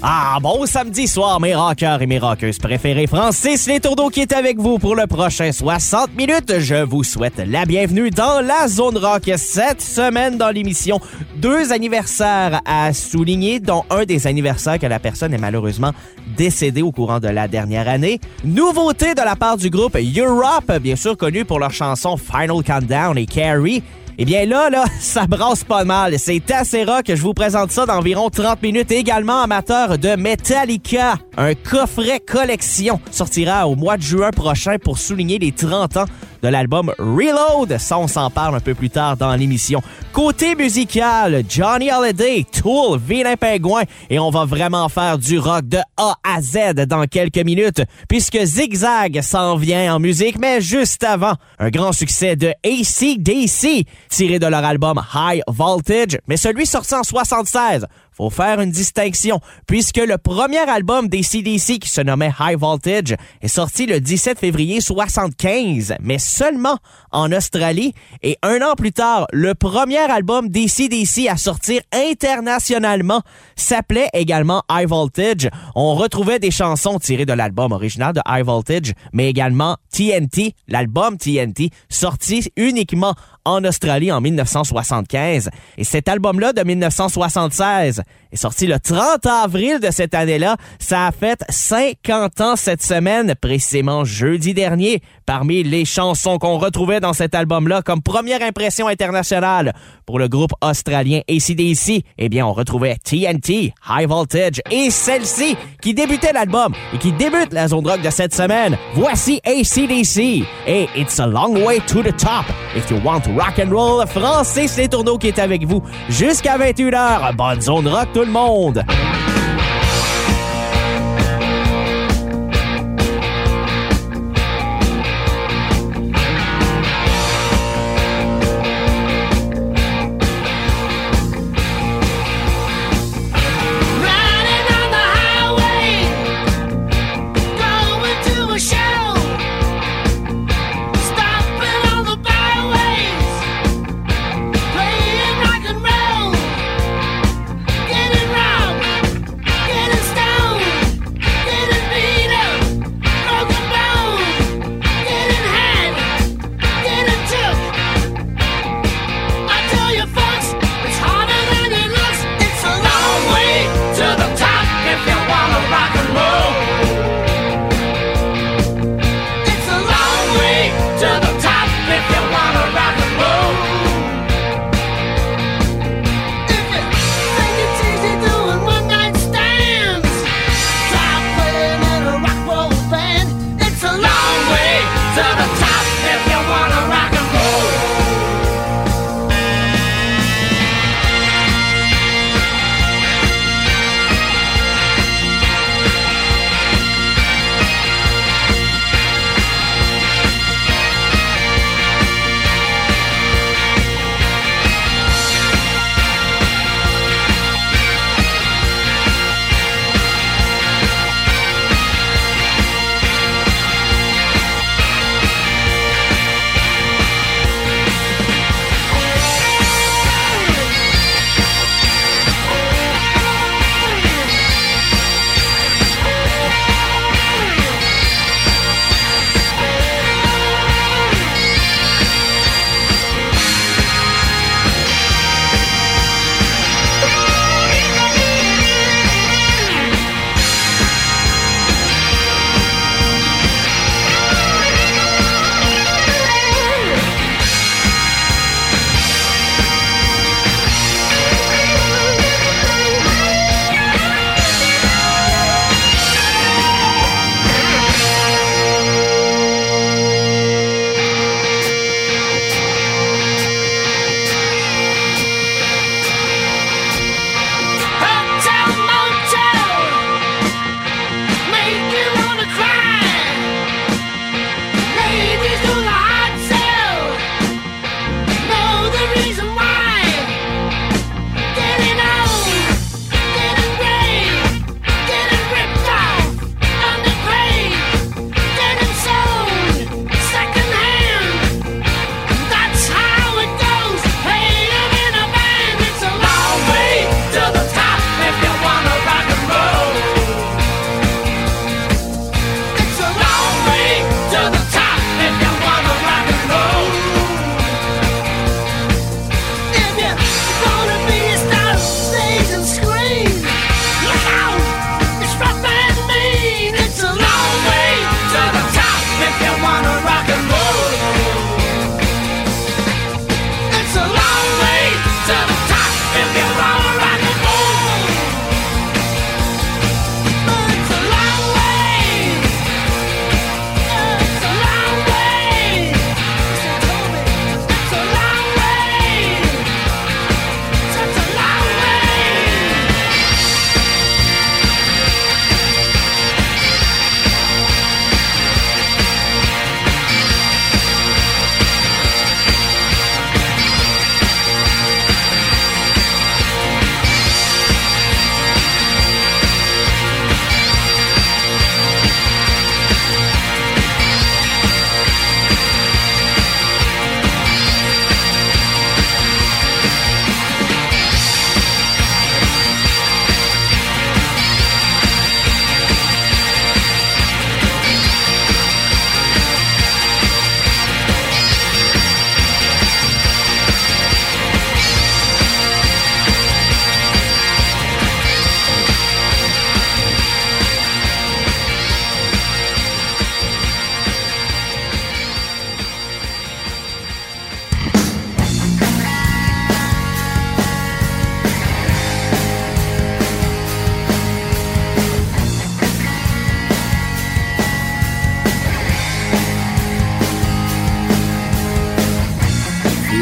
Ah, bon samedi soir, mes rockeurs et mes rockeuses préférés. Francis Letourneau qui est avec vous pour le prochain 60 minutes. Je vous souhaite la bienvenue dans la Zone Rock. Cette semaine dans l'émission, 2 anniversaires à souligner, dont un des anniversaires que la personne est malheureusement décédée au courant de la dernière année. Nouveauté de la part du groupe Europe, bien sûr connu pour leur chanson Final Countdown et Carrie. Eh bien là, ça brasse pas mal. C'est assez rock. Je vous présente ça dans environ 30 minutes. Également amateur de Metallica. Un coffret collection sortira au mois de juin prochain pour souligner les 30 ans de l'album Reload. Ça, on s'en parle un peu plus tard dans l'émission. Côté musical, Johnny Hallyday, Tool, Vilain Pingouin. Et on va vraiment faire du rock de A à Z dans quelques minutes, puisque Zigzag s'en vient en musique. Mais juste avant, un grand succès de AC/DC, tiré de leur album High Voltage, mais celui sorti en 76. Faut faire une distinction, puisque le premier album des AC/DC qui se nommait High Voltage est sorti le 17 février 75, mais seulement en Australie. Et 1 an plus tard, le premier album des AC/DC à sortir internationalement s'appelait également High Voltage. On retrouvait des chansons tirées de l'album original de High Voltage, mais également TNT, l'album TNT, sorti uniquement en Australie en 1975. Et cet album-là de 1976 est sorti le 30 avril de cette année-là. Ça a fait 50 ans cette semaine, précisément jeudi dernier. Parmi les chansons qu'on retrouvait dans cet album-là comme première impression internationale pour le groupe australien AC/DC, eh bien, on retrouvait TNT, High Voltage et celle-ci qui débutait l'album et qui débute la zone rock de cette semaine. Voici AC/DC et It's a Long Way to the Top. If you want to rock and roll, Francis Letourneau qui est avec vous jusqu'à 21h. Bonne zone rock tout le monde! Playing rock and roll, getting round.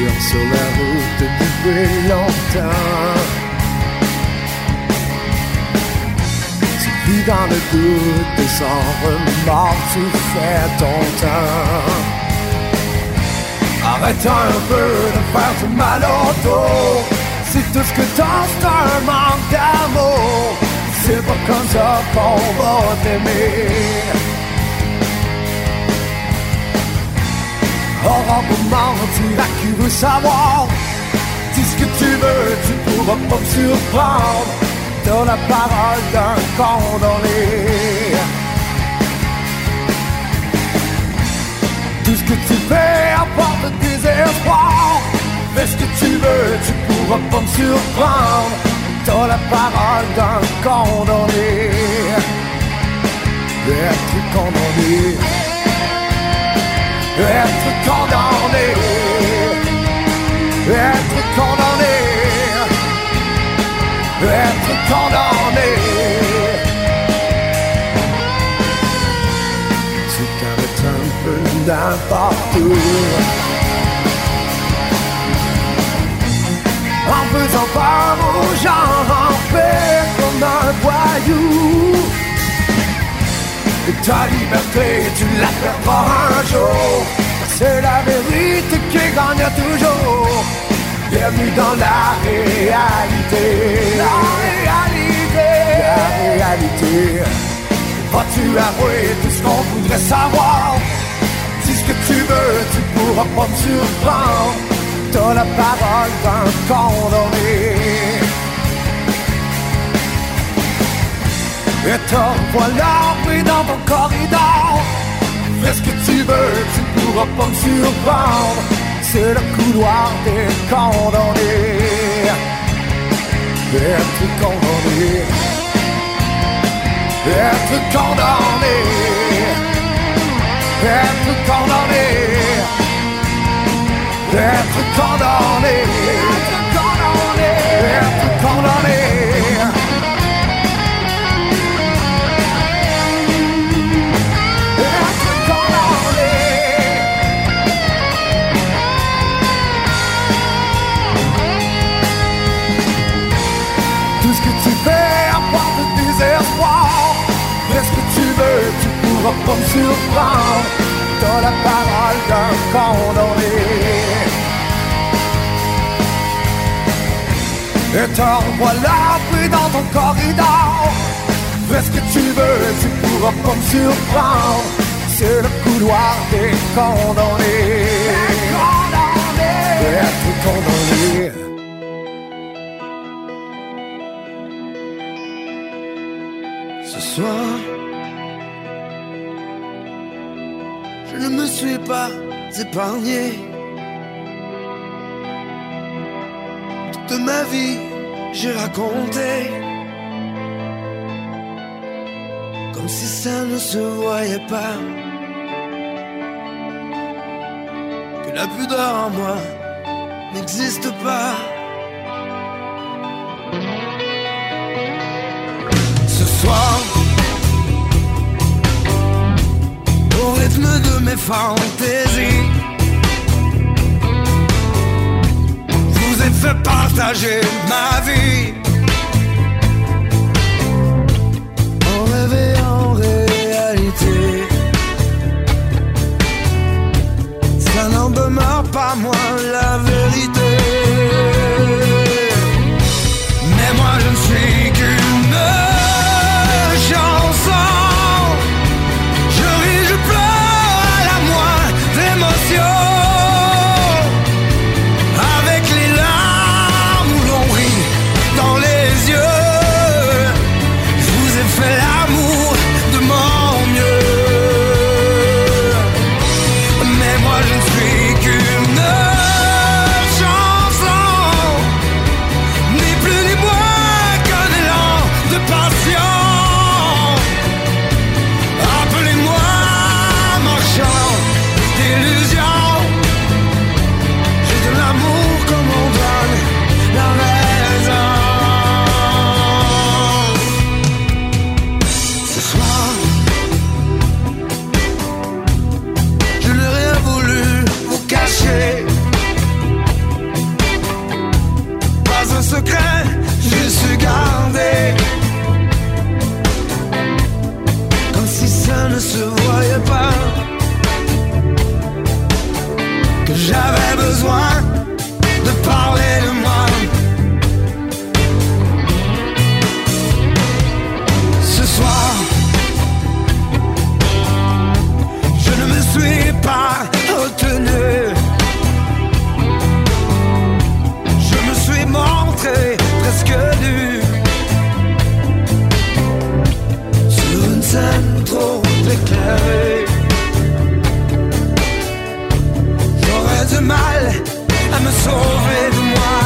dure sur la route depuis longtemps. Tu vis dans le doute et sans remords, tu fais ton temps. Arrête un peu de faire du mal au dos. Si tout ce que t'as c'est un manque d'amour, c'est pas comme ça qu'on va t'aimer. Aurore pour mentir à qui veut savoir. Dis ce que tu veux, tu pourras pas me surprendre. T'as la parole d'un condamné. Tout ce que tu fais apporte des espoirs. Fais ce que tu veux, tu pourras pas me surprendre. T'as la parole d'un condamné. Être condamné. Être condamné. Être condamné. Être condamné. Tu t'arrêtes un peu n'importe où. En faisant peur aux gens, en paix comme un voyou. Et ta liberté, tu la perdras un jour. C'est la vérité qui gagne toujours. Bienvenue dans la réalité. La réalité. La réalité. Vas-tu avouer tout ce qu'on voudrait savoir? Dis ce que tu veux, tu pourras pas me surprendre. T'as la parole d'un condamné. Et t'en voilà pris dans ton corridor. Fais ce que tu veux, tu pourras pas me surprendre. C'est le couloir des condamnés. Être condamné. Être condamné. Être condamné. Être condamné. Être condamné. Être condamné. Tu pourras pas me surprendre. T'as la parole d'un condamné. Et t'en voilà pris dans ton corridor. Fais ce que tu veux, tu pourras pas me surprendre. C'est le couloir des condamnés. Être condamné. Ce soir, je ne me suis pas épargné. Toute ma vie, j'ai raconté, comme si ça ne se voyait pas, que la pudeur en moi n'existe pas. Ce soir, au rythme de mes fantaisies, je vous ai fait partager ma vie. En rêve et en réalité, ça n'en demeure pas moins la vérité. Mais moi je ne suis qu'une chanson. Je ris, je pleure à la moindre émotion. Avec les larmes où l'on rit dans les yeux, je vous ai fait l'amour de mon mieux. Mais moi je ne suis qu'une chanson. J'avais besoin de parler de moi. Ce soir, je ne me suis pas retenu. Je me suis montré presque nu sur une scène trop éclairée. J'aurais du mal à me sauver de moi,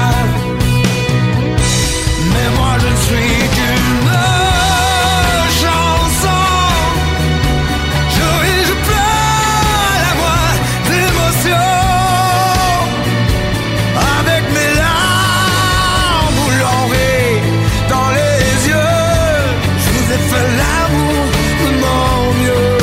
mais moi je ne suis qu'une chanson. Je ris, je pleure à la voix d'émotion, avec mes larmes où l'on rit dans les yeux. Je vous ai fait l'amour de mon mieux.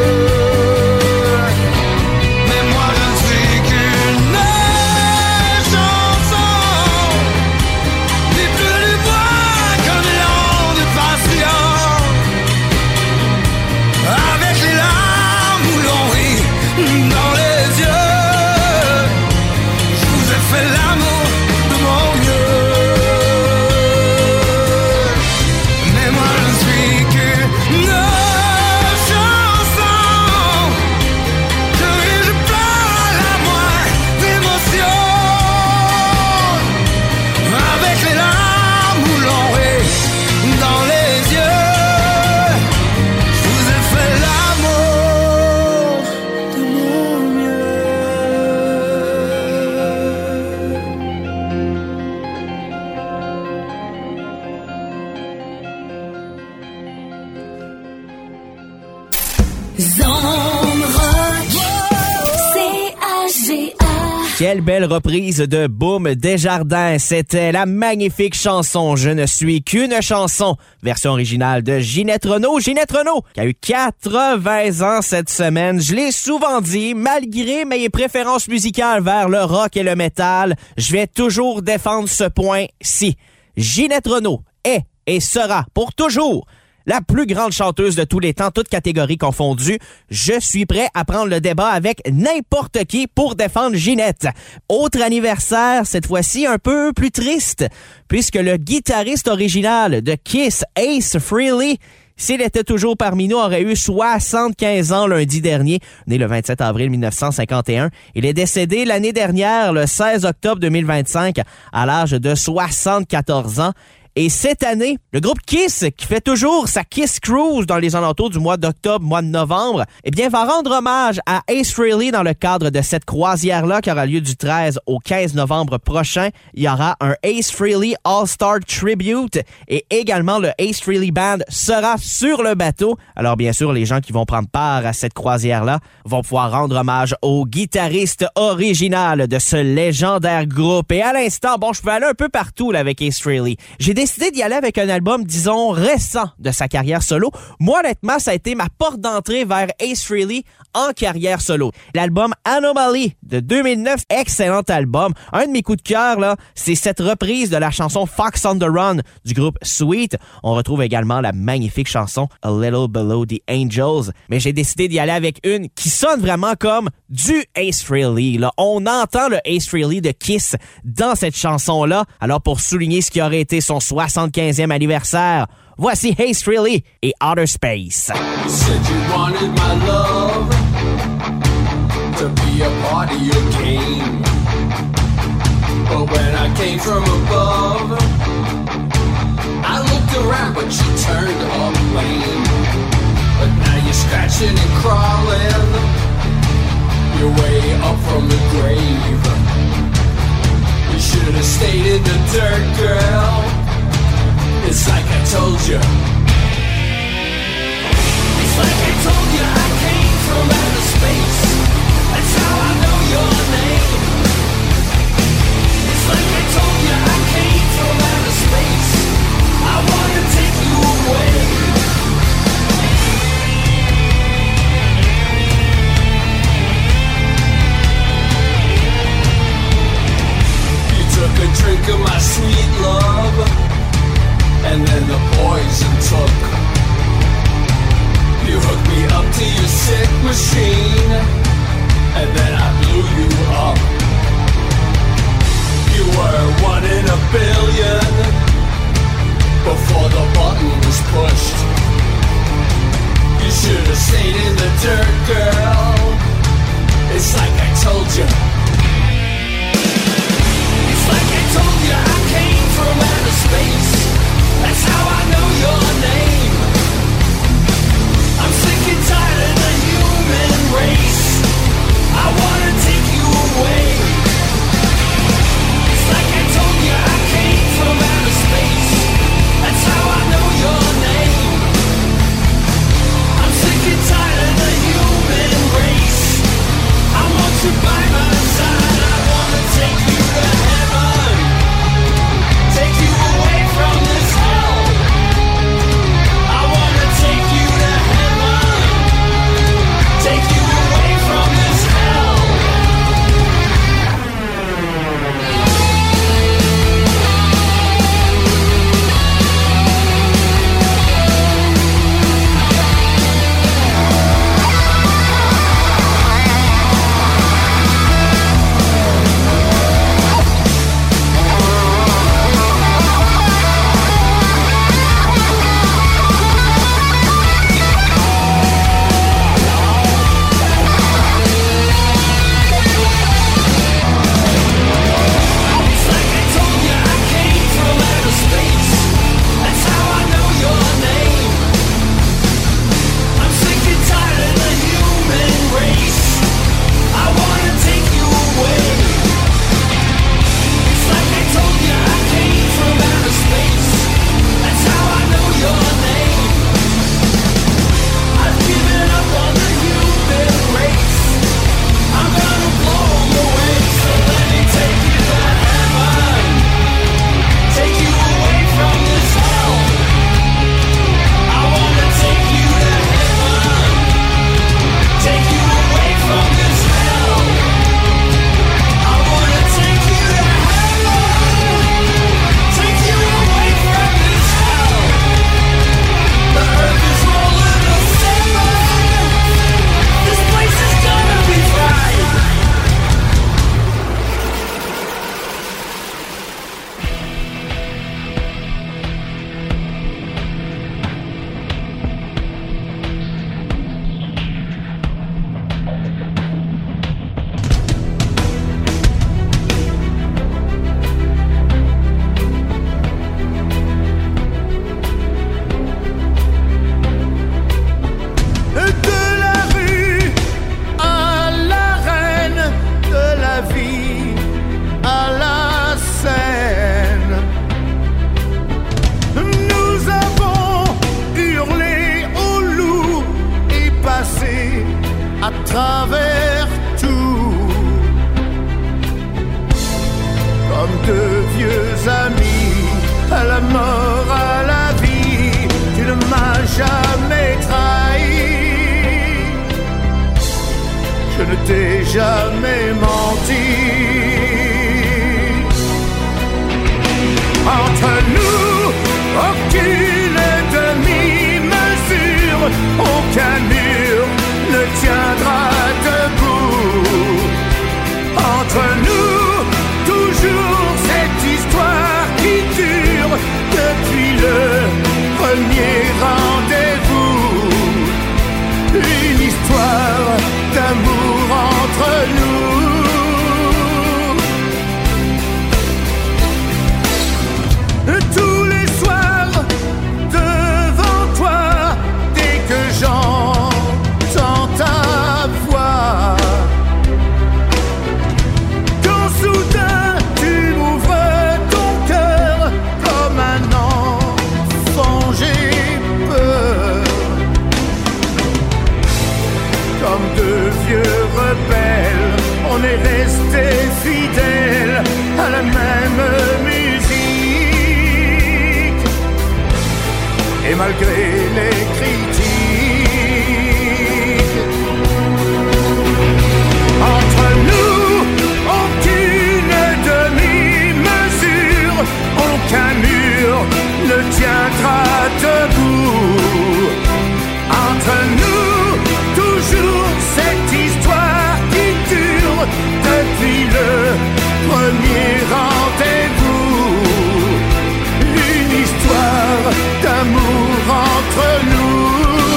Quelle belle reprise de Boom Desjardins. C'était la magnifique chanson « Je ne suis qu'une chanson », version originale de Ginette Renault. Ginette Renault, qui a eu 80 ans cette semaine. Je l'ai souvent dit, malgré mes préférences musicales vers le rock et le métal, je vais toujours défendre ce point-ci. Ginette Renault est et sera pour toujours la plus grande chanteuse de tous les temps, toutes catégories confondues. Je suis prêt à prendre le débat avec n'importe qui pour défendre Ginette. Autre anniversaire, cette fois-ci un peu plus triste, puisque le guitariste original de Kiss, Ace Frehley, s'il était toujours parmi nous, aurait eu 75 ans lundi dernier, né le 27 avril 1951. Il est décédé l'année dernière, le 16 octobre 2025, à l'âge de 74 ans. Et cette année, le groupe Kiss, qui fait toujours sa Kiss Cruise dans les alentours du mois d'octobre, mois de novembre, eh bien, va rendre hommage à Ace Frehley dans le cadre de cette croisière-là qui aura lieu du 13 au 15 novembre prochain. Il y aura un Ace Frehley All-Star Tribute et également le Ace Frehley Band sera sur le bateau. Alors, bien sûr, les gens qui vont prendre part à cette croisière-là vont pouvoir rendre hommage au guitariste original de ce légendaire groupe. Et à l'instant, bon, je peux aller un peu partout là, avec Ace Frehley. J'ai décidé d'y aller avec un album, disons, récent de sa carrière solo. Moi, honnêtement, ça a été ma porte d'entrée vers Ace Frehley en carrière solo. L'album Anomaly de 2009, excellent album. Un de mes coups de cœur, là, c'est cette reprise de la chanson Fox on the Run du groupe Sweet. On retrouve également la magnifique chanson A Little Below the Angels. Mais j'ai décidé d'y aller avec une qui sonne vraiment comme du Ace Frehley, là. On entend le Ace Frehley de Kiss dans cette chanson-là. Alors, pour souligner ce qui aurait été son 75e anniversaire, voici Ace Frehley et Outer Space. You said you wanted my love to be a part of your game, but when I came from above, I looked around but you turned up lame. But now you're scratching and crawling your way up from the grave. You should have stayed in the dirt, girl. It's like I told you. It's like I told you I came from outer space. That's how I know your name. It's like I told you I came from outer space. I wanna take you away. You took a drink of my sweet love, and then the poison took. You hooked me up to jamais menti. Entre nous, aucune demi-mesure, aucun mur ne tiendra debout. Entre nous, toujours cette histoire qui dure depuis le premier rendez-vous. Une histoire d'amour entre nous. Tous les soirs devant toi, dès que j'entends ta voix, quand soudain tu m'ouvres ton cœur comme un enfant, j'ai peur. Comme deux vieux rebelles, on est restés fidèles à la même musique. Et malgré les critiques, entre nous, aucune demi-mesure, aucun mur ne tiendra debout. Entre nous, toujours cette histoire qui dure depuis le premier rendez-vous. Une histoire d'amour entre nous.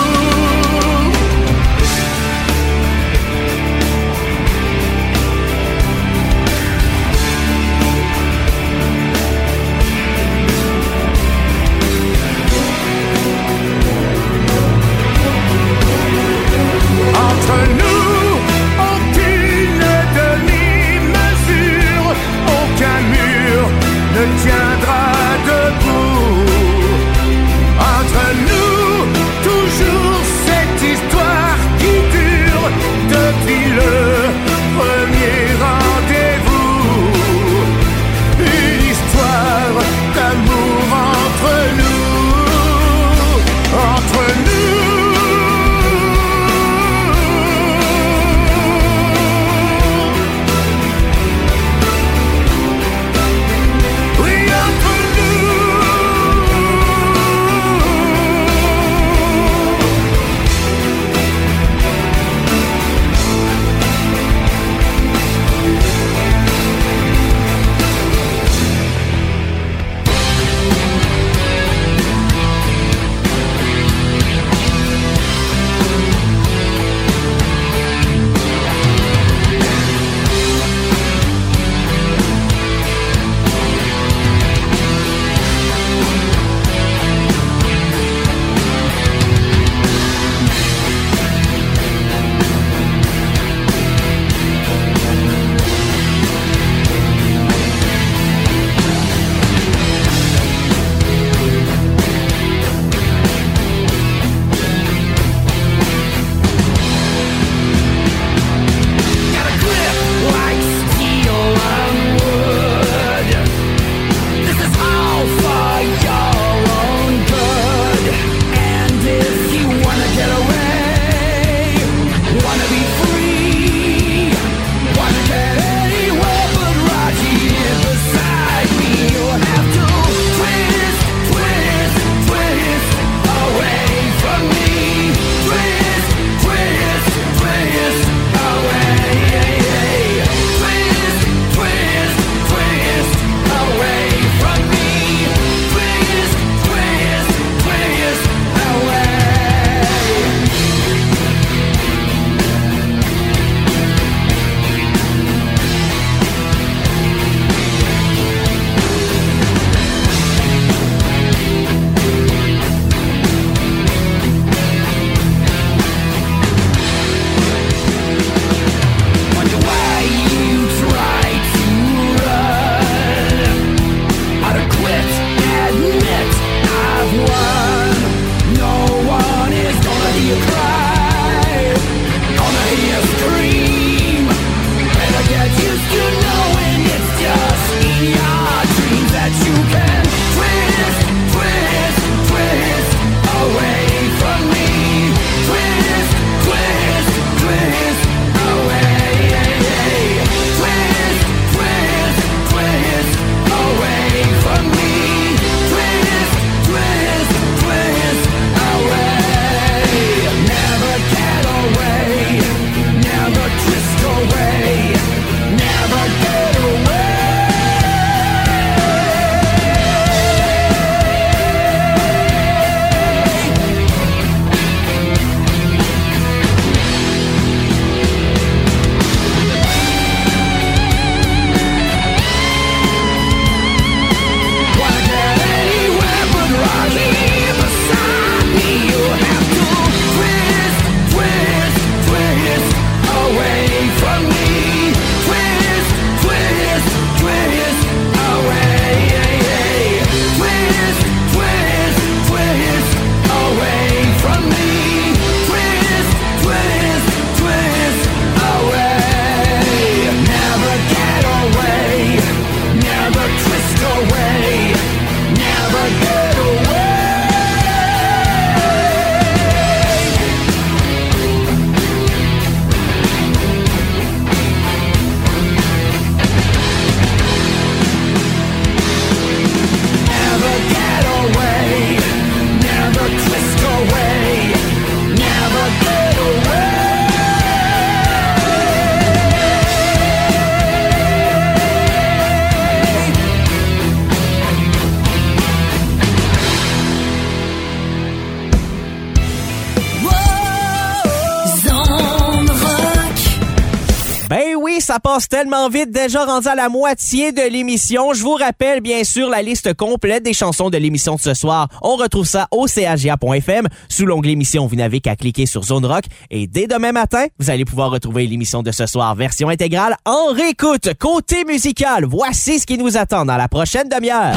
ça passe tellement vite, déjà rendu à la moitié de l'émission. Je vous rappelle bien sûr la liste complète des chansons de l'émission de ce soir. On retrouve ça au CHGA.fm. Sous l'onglet émission, vous n'avez qu'à cliquer sur Zone Rock. Et dès demain matin, vous allez pouvoir retrouver l'émission de ce soir, version intégrale, en réécoute. Côté musical, voici ce qui nous attend dans la prochaine demi-heure.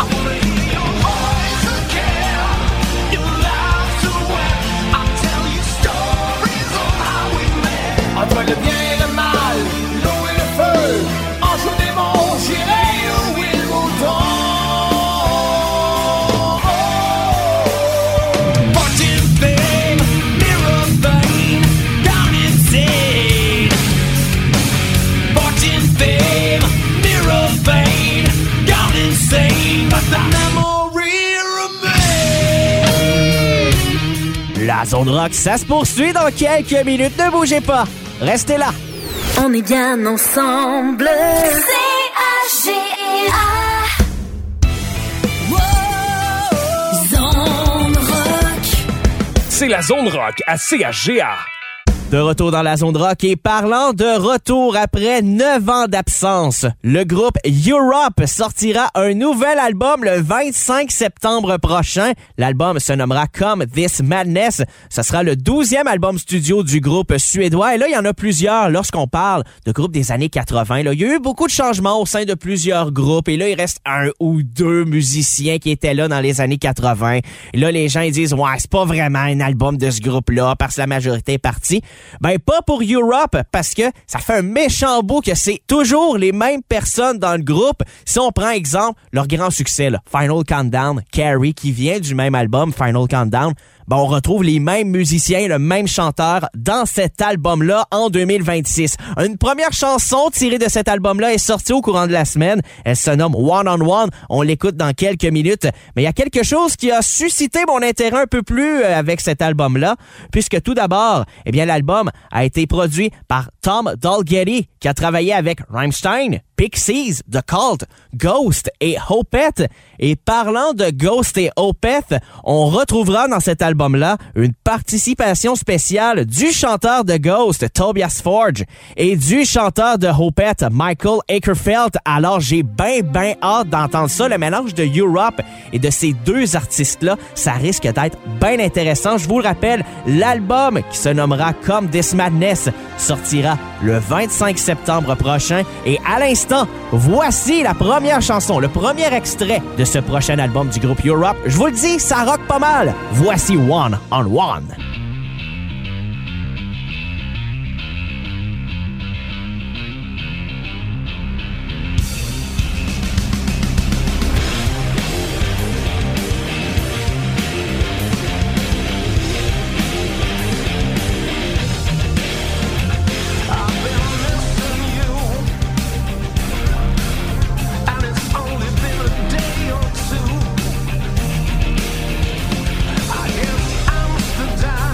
Entre le bien et le mal, l'eau et le feu, en joue des mots, j'irai où il mouton. Fortune, fame, mirror vein, down insane. Fortune, fame, mirror vein, down insane. But the memory remains. La Zone Rock, ça se poursuit dans quelques minutes. Ne bougez pas. Restez là. On est bien ensemble. C-H-G-A. Zone Rock. C'est la Zone Rock à CHGA. De retour dans la Zone Rock et parlant de retour après 9 ans d'absence, le groupe Europe sortira un nouvel album le 25 septembre prochain. L'album se nommera Come This Madness. Ce sera le 12e album studio du groupe suédois. Et là, il y en a plusieurs lorsqu'on parle de groupes des années 80. Là, il y a eu beaucoup de changements au sein de plusieurs groupes. Et là, il reste un ou deux musiciens qui étaient là dans les années 80. Et là, les gens ils disent « Ouais, c'est pas vraiment un album de ce groupe-là parce que la majorité est partie. » Ben, pas pour Europe, parce que ça fait un méchant bout que c'est toujours les mêmes personnes dans le groupe. Si on prend exemple, leur grand succès, là, Final Countdown, Carrie, qui vient du même album, Final Countdown, ben, on retrouve les mêmes musiciens, le même chanteur dans cet album-là en 2026. Une première chanson tirée de cet album-là est sortie au courant de la semaine. Elle se nomme One on One. On l'écoute dans quelques minutes. Mais il y a quelque chose qui a suscité mon intérêt un peu plus avec cet album-là, puisque tout d'abord, eh bien, l'album a été produit par Tom Dalgetty, qui a travaillé avec Rammstein, Pixies, The Cult, Ghost et Opeth. Et parlant de Ghost et Opeth, on retrouvera dans cet album-là une participation spéciale du chanteur de Ghost, Tobias Forge, et du chanteur de Opeth, Michael Akerfeld. Alors j'ai ben hâte d'entendre ça. Le mélange de Europe et de ces deux artistes-là, ça risque d'être bien intéressant. Je vous le rappelle, l'album qui se nommera Come This Madness sortira le 25 septembre prochain. Et à l'instant, voici la première chanson, le premier extrait de ce prochain album du groupe Europe. Je vous le dis, ça rock pas mal. Voici One on One. I guess Amsterdam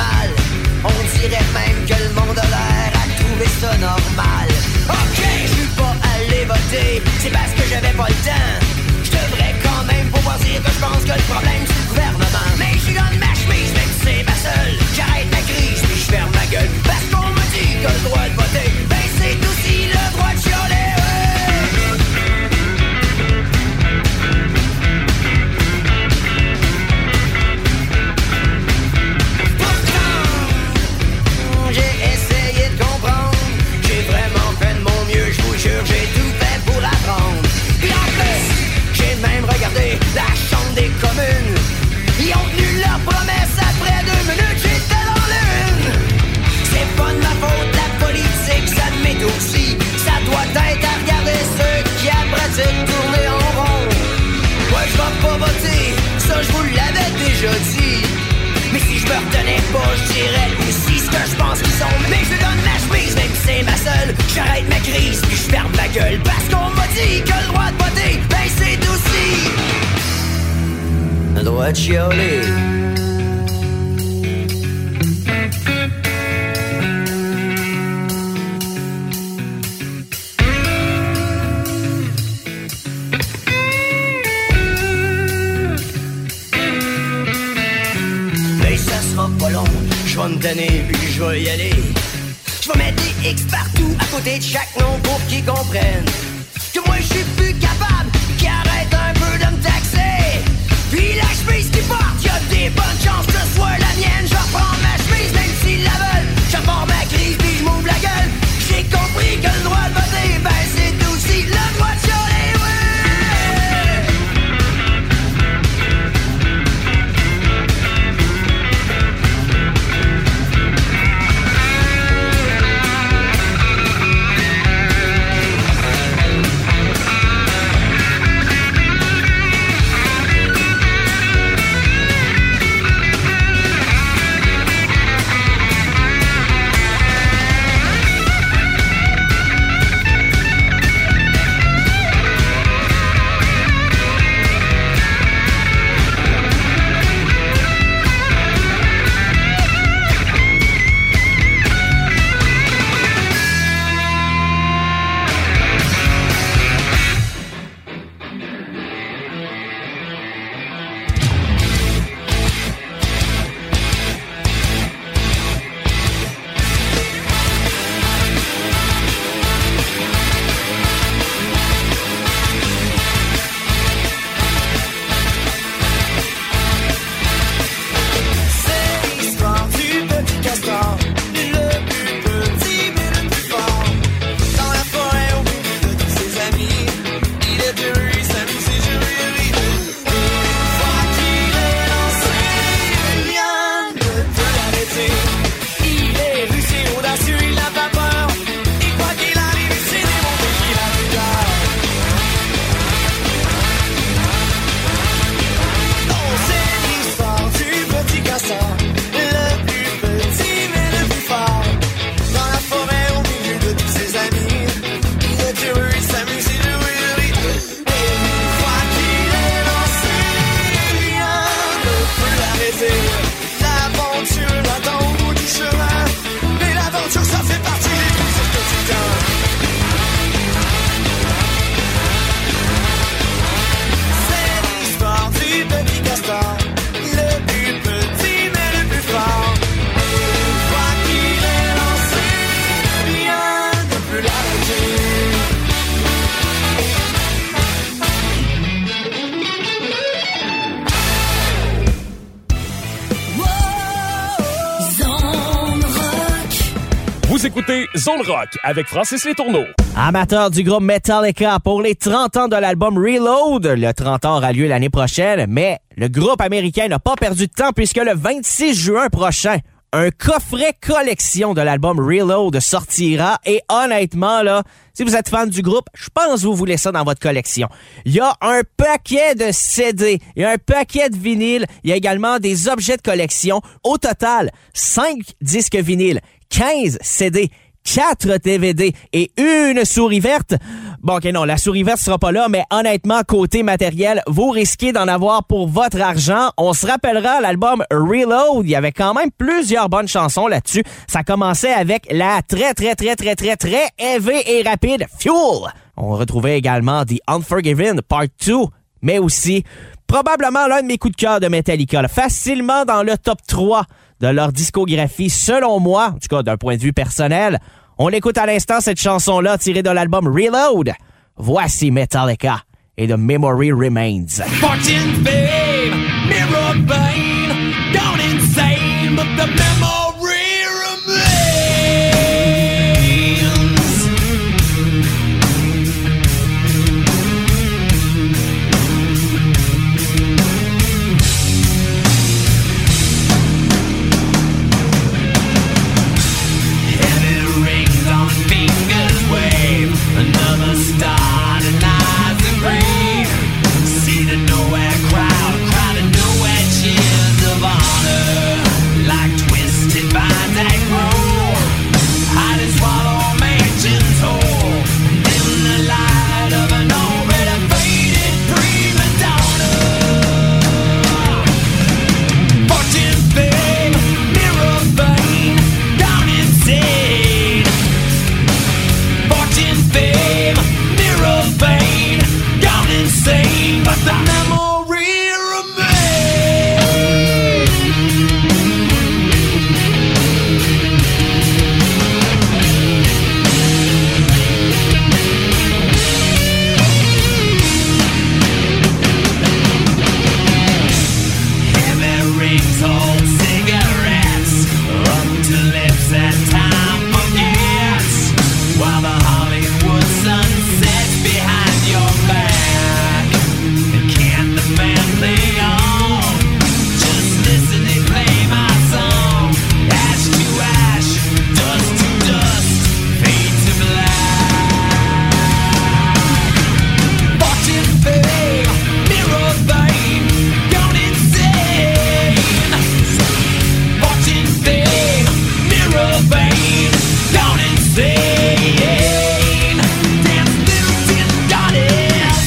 mal. On dirait même que le monde a l'air à trouver ça normal. Ok, je suis pas allé voter, c'est parce que j'avais pas le temps. Je devrais quand même pouvoir dire que je pense que le problème c'est le gouvernement. Mais je donne ma chemise, même si c'est ma seule. J'arrête ma crise, puis je ferme ma gueule. Parce qu'on me dit que le droit de voter, ben c'est aussi le droit de chialer. J'ai tout fait pour apprendre. Puis en plus, j'ai même regardé la chambre des communes. Ils ont tenu leur promesse après 2 minutes, j'étais dans l'une. C'est pas de ma faute, la politique, ça m'est aussi. Ça doit être à regarder ceux qui pratiquent tourner en rond. Moi je vais pas voter, ça je vous l'avais déjà dit. Mais si je me retenais pas, je dirais aussi ce que je pense qu'ils sont. Mais je donne ma chemise, même si c'est ma seule. J'arrête ma crise, puis je ferme ma gueule. Parce qu'on m'a dit que le droit de voter, ben c'est aussi le droit de chialer. Pas long, je vais me donner puis je vais y aller. Je vais mettre des X partout à côté de chaque nom pour qu'ils comprennent que moi je suis plus capable, qu'ils arrêtent un peu de me taxer. Puis la chemise qui porte, y'a des bonnes chances que ce soit la mienne. Je reprends ma chemise même s'ils la veulent. J'apporte ma crise puis je m'ouvre la gueule. J'ai compris que le droit de voter, ben c'est aussi le droit de chialer, ouais. Vous écoutez Zone Rock avec Francis Letourneau. Amateur du groupe Metallica pour les 30 ans de l'album Reload. Le 30 ans aura lieu l'année prochaine, mais le groupe américain n'a pas perdu de temps puisque le 26 juin prochain, un coffret collection de l'album Reload sortira et honnêtement, là, si vous êtes fan du groupe, je pense que vous voulez ça dans votre collection. Il y a un paquet de CD, il y a un paquet de vinyles, il y a également des objets de collection. Au total, 5 disques vinyles, 15 CD, 4 DVD et une souris verte. Bon, OK, non, la souris verte sera pas là, mais honnêtement, côté matériel, vous risquez d'en avoir pour votre argent. On se rappellera l'album Reload. Il y avait quand même plusieurs bonnes chansons là-dessus. Ça commençait avec la très heavy et rapide Fuel. On retrouvait également The Unforgiven Part 2, mais aussi probablement l'un de mes coups de cœur de Metallica, là, facilement dans le top 3 de leur discographie, selon moi, en tout cas d'un point de vue personnel. On l'écoute à l'instant, cette chanson-là, tirée de l'album Reload. Voici Metallica et The Memory Remains. Fortune, fame, mirror vein, gone insane, but the memory remains. Heavy rings on fingers wave, another star denies the grave. See the nowhere crowd, crowded nowhere cheers of honor, like twisted vines that grow, hide and swallow mansions whole, dim the light of an already faded prima donna. Fortune, fame, mirror vein, gone insane. Fortune, fame, mirror vein, gone insane, but the memory remains. Heavy rings hold cigarettes up to lips that time forgets, while the Hollywood sun sets behind your back. And can't the band play on? Just listen and play my song. Ash to ash, dust to dust, fade to black. Fortune, fame, mirror vein, gone insane. Fortune, fame, mirror vein, gone insane. Dance, little tin goddess.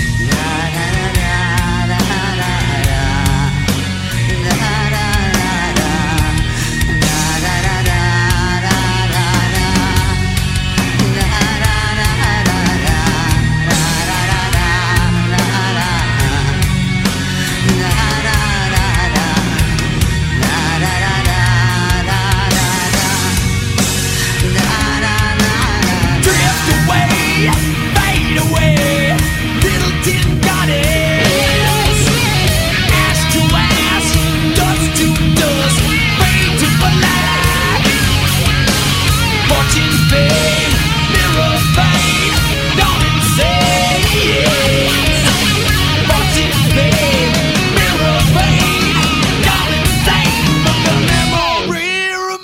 Drift away, fade away, little tin goddess. Ash to ash, dust to dust, fade to black. Fortune, fame, mirror vein, gone insane. Fortune, fame, mirror vein, gone insane, but the memory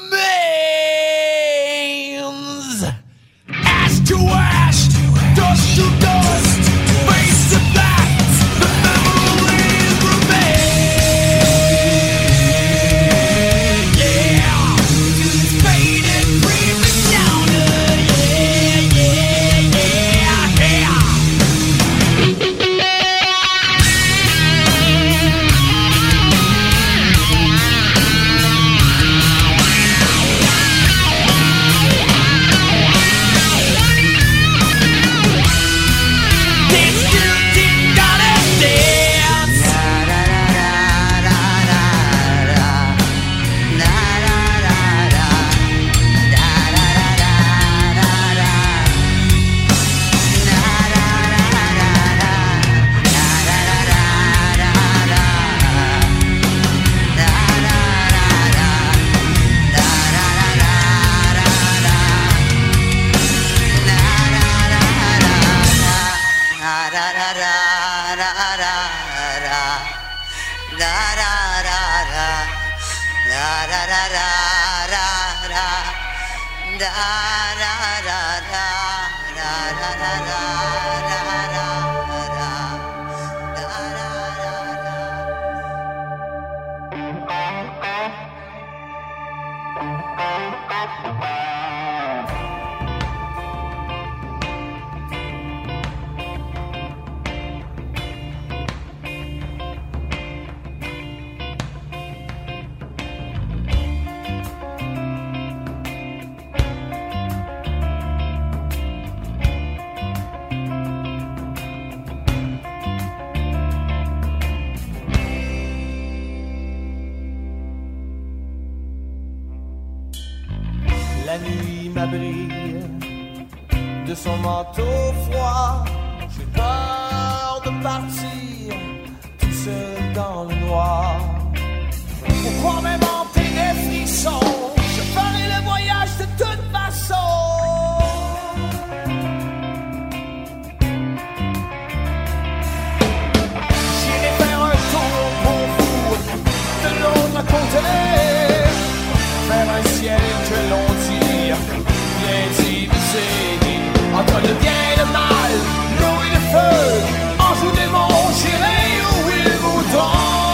remains. Ash to ash, dust to dust, face to black, the memories remain. Yeah, it's faded, prima donna. Yeah, yeah, yeah, yeah. Dance, little tin goddess, dance. la nuit m'abrite de son manteau froid. J'ai peur de partir tout seul dans le noir. Pourquoi m'inventer des frissons? Je ferai le voyage de toute façon. J'irai faire un tour pour vous de l'autre côté, vers un ciel que l'on dit bien divisé entre le bien et le mal, l'eau et le feu, ange ou démon, j'irai où il voudra.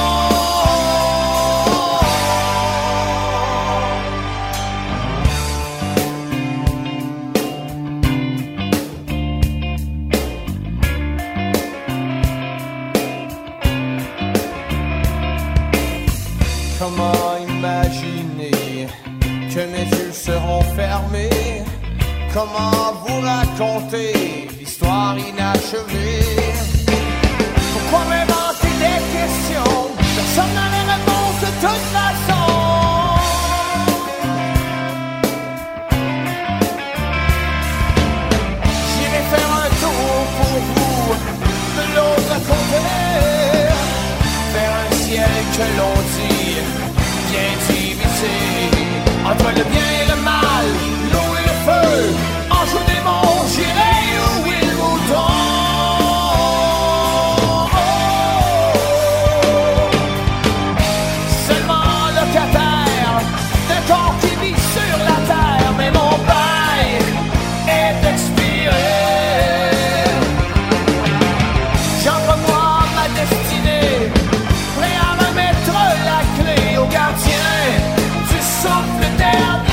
Comment imaginer que mes yeux seront fermés? Comment vous raconter l'histoire inachevée? Pourquoi m'inventer des questions? Personne n'a les réponses de toute façon. J'irai faire un tour pour vous de l'autre côté, vers un ciel que l'on dit bien divisé entre le bien et le mal, l'eau et le feu, ange ou démon, j'irai où il voudra. Seulement locataire d'un corps qui vit sur la terre, mais mon bail est expiré. J'entre-moi ma destinée, prêt à remettre la clé au gardien du souffle dernier.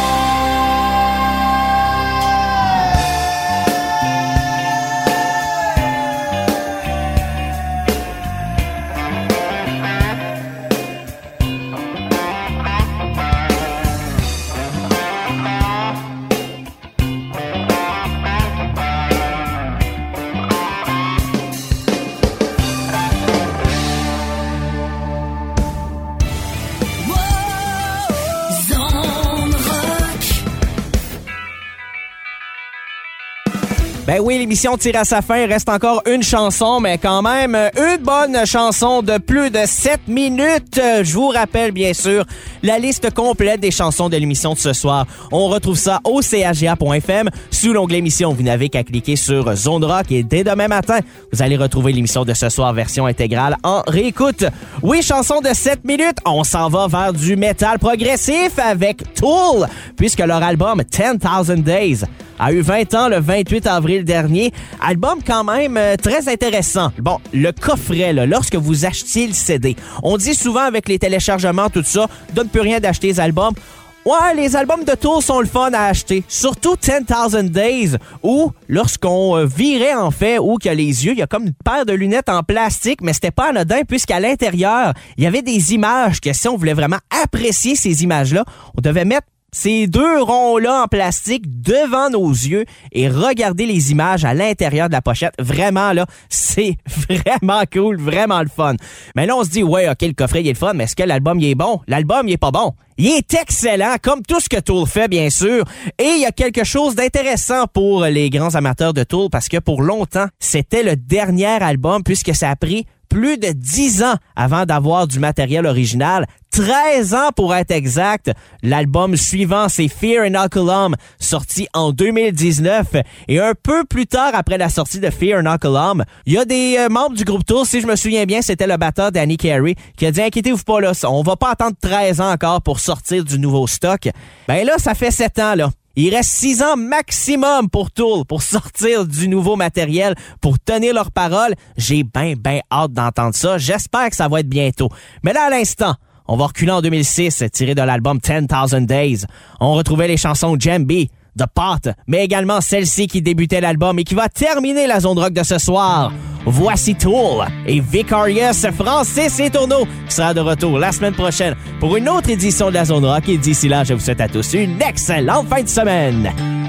Ben oui, l'émission tire à sa fin. Il reste encore une chanson, mais quand même une bonne chanson de plus de 7 minutes. Je vous rappelle, bien sûr, la liste complète des chansons de l'émission de ce soir. On retrouve ça au CHGA.fm sous l'onglet émission. Vous n'avez qu'à cliquer sur Zone Rock et dès demain matin, vous allez retrouver l'émission de ce soir version intégrale en réécoute. Oui, chanson de 7 minutes. On s'en va vers du métal progressif avec Tool, puisque leur album 10,000 Days a eu 20 ans le 28 avril dernier. Album quand même très intéressant. Bon, le coffret, là, lorsque vous achetiez le CD, on dit souvent avec les téléchargements, tout ça, donne plus rien d'acheter les albums. Ouais, les albums de Tool sont le fun à acheter. Surtout 10,000 Days, où lorsqu'on virait en fait, où qu'il y a les yeux, il y a comme une paire de lunettes en plastique, mais c'était pas anodin puisqu'à l'intérieur, il y avait des images que si on voulait vraiment apprécier ces images-là, on devait mettre ces deux ronds-là en plastique devant nos yeux et regarder les images à l'intérieur de la pochette. Vraiment, là, c'est vraiment cool, vraiment le fun. Mais là, on se dit, ouais, OK, le coffret, il est le fun, mais est-ce que l'album, il est bon? L'album, il est pas bon. Il est excellent, comme tout ce que Tool fait, bien sûr. Et il y a quelque chose d'intéressant pour les grands amateurs de Tool, parce que pour longtemps, c'était le dernier album, puisque ça a pris plus de 10 ans avant d'avoir du matériel original. 13 ans pour être exact. L'album suivant, c'est Fear Inoculum, sorti en 2019. Et un peu plus tard, après la sortie de Fear Inoculum, il y a des membres du groupe Tool, si je me souviens bien, c'était le batteur Danny Carey, qui a dit « Inquiétez-vous pas, là, on va pas attendre 13 ans encore pour sortir du nouveau stock. » Ben là, ça fait 7 ans, là. Il reste 6 ans maximum pour Tool, pour sortir du nouveau matériel, pour tenir leur parole. J'ai ben hâte d'entendre ça. J'espère que ça va être bientôt. Mais là, à l'instant, on va reculer en 2006, tiré de l'album 10,000 Days. On retrouvait les chansons Jambi, The Pot, mais également celle-ci qui débutait l'album et qui va terminer la zone rock de ce soir. Voici Tool et Vicarious, Francis Les Tourneaux, qui sera de retour la semaine prochaine pour une autre édition de la zone rock. Et d'ici là, je vous souhaite à tous une excellente fin de semaine.